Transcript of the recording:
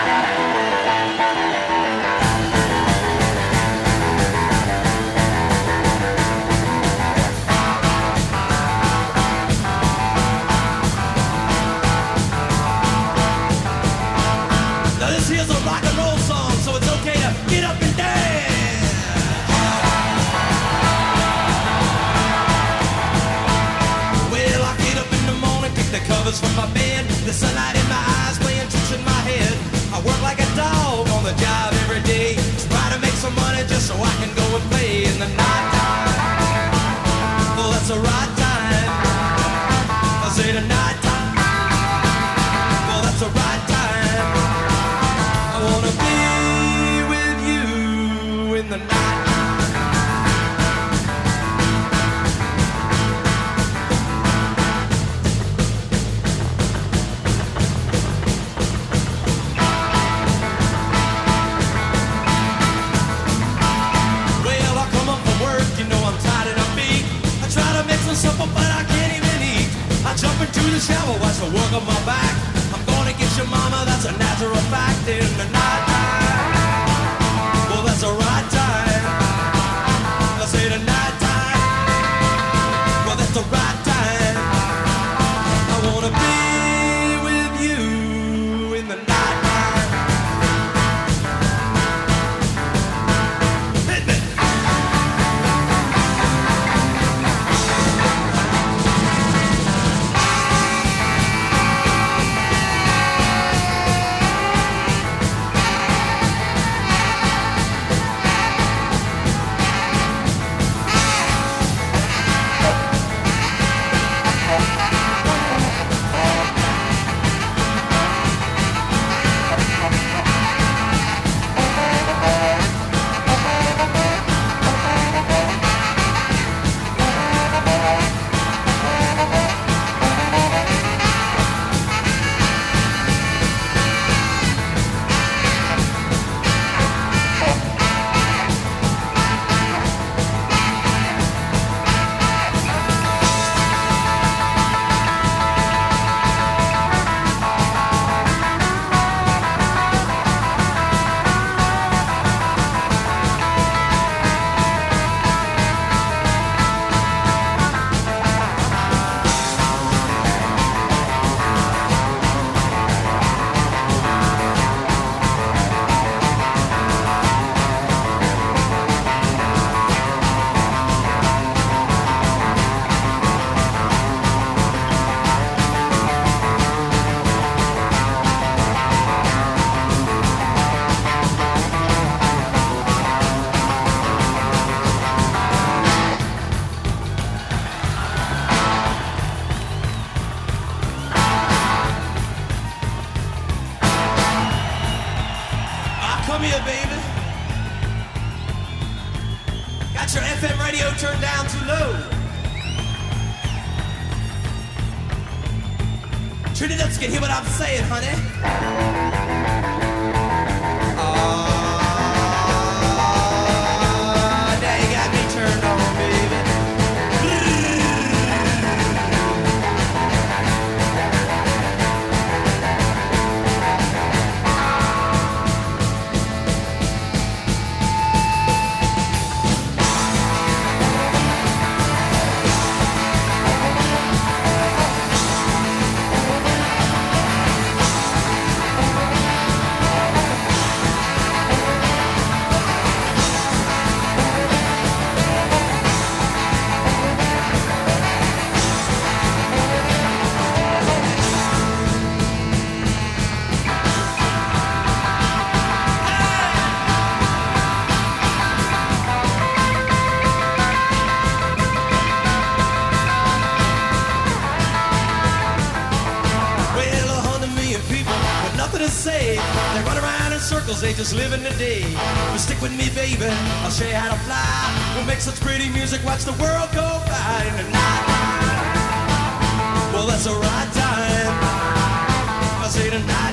From my bed, the sunlight in my eyes, playing tricks in my head. I work like a dog on the job every day, try to make some money just so I can go and play in the night time. Well, that's the right time. I say the night time. Well, that's the right time. I wanna be with you in the night time. Supper, but I can't even eat. I jump into the shower, watch the work on my back. I'm gonna get your mama, that's a natural fact. In the night time, well, that's the right time. I say the night time, well, that's the right time. I wanna be with you in the night time. Hit me. Come here, baby. Got your FM radio turned down too low. Turn it up so you can hear what I'm saying, honey. Now you got me turned on, baby. To say, they run around in circles, they just live in the day. But stick with me, baby, I'll show you how to fly. We'll make such pretty music, watch the world go by in the night. Well, that's the right time. I say tonight.